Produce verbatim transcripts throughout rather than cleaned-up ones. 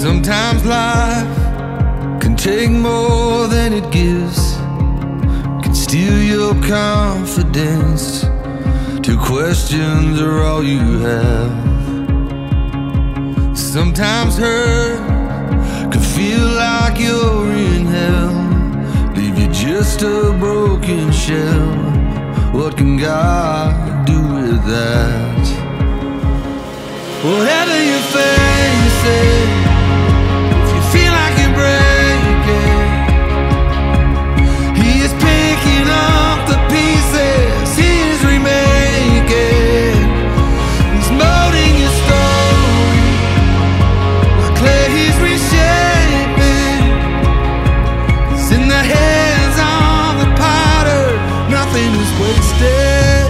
Sometimes life can take more than it gives, can steal your confidence. Two questions are all you have. Sometimes hurt can feel like you're in hell, leave you just a broken shell. What can God do with that? Whatever you're facing, if you feel like you're breaking, He is picking up the pieces, He is remaking. He's molding your story like clay, He's reshaping. It's in the hands of the potter, nothing is wasted.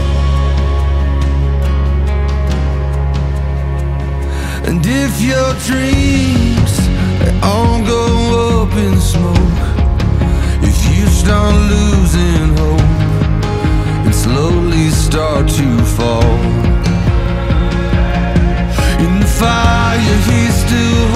And if your dreams, they all go up in smoke, if you start losing hope and slowly start to fall, in the fire He's still